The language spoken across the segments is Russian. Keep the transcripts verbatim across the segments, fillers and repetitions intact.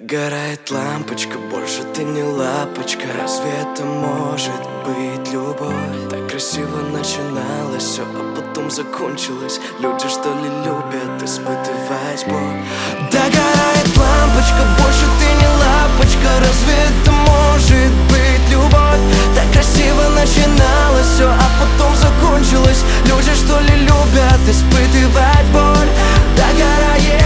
Догорает лампочка, больше ты не лапочка. Разве это может быть любовь? Так красиво начиналось все, а потом закончилось. Люди, что ли, любят испытывать боль? Догорает лампочка, больше ты не лапочка. Разве это может быть любовь? Так красиво начиналось все, а потом закончилось. Люди, что ли, любят испытывать боль? Догорает.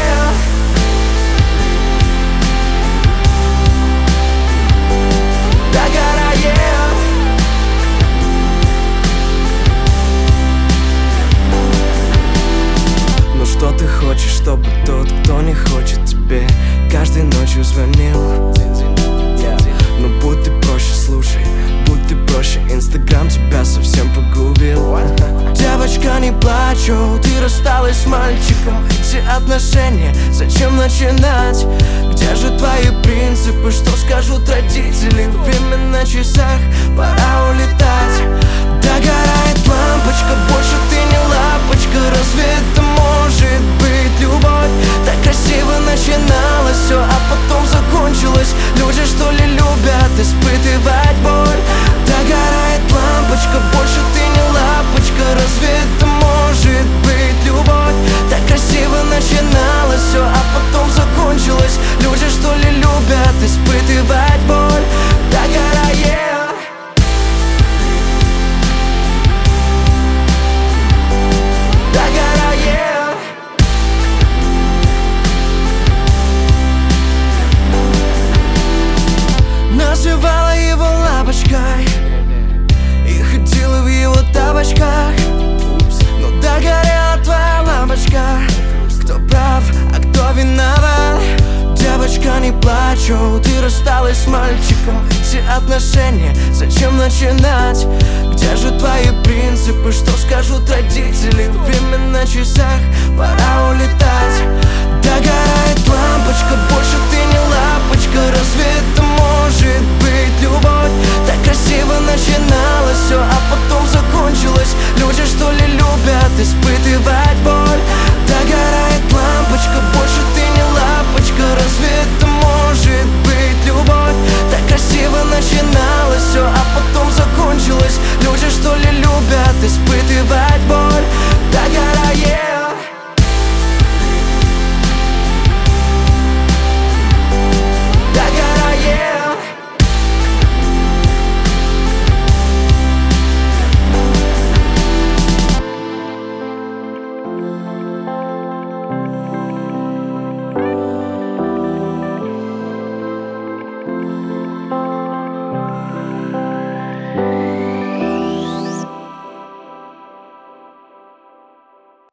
Что ты хочешь, чтобы тот, кто не хочет тебе, каждой ночью звонил? Ну будь ты проще, слушай, будь ты проще, Инстаграм тебя совсем погубил. Девочка, не плачу, ты рассталась с мальчиком. Эти отношения, зачем начинать? Где же твои принципы, что скажут родители? Время на часах, пора улетать. Догорает лампочка, больше ты не лапочка. Разве это может быть любовь? Так красиво начиналось все, а потом закончилось. Люди, что ли, любят испытывать боль? Догорает лампочка, больше ты не лапочка. Разве это может быть любовь? Так красиво начиналось все, а потом закончилось. Люди, что ли, любят испытывать боль? Догорает. Называла его лапочкой и ходила в его тапочках. Но догорела твоя лампочка. Кто прав, а кто виноват? Девочка, не плачу, ты рассталась с мальчиком. Эти отношения, зачем начинать? Где же твои принципы, что скажут родители? Время на часах, пора улетать. Догорает лампочка, больше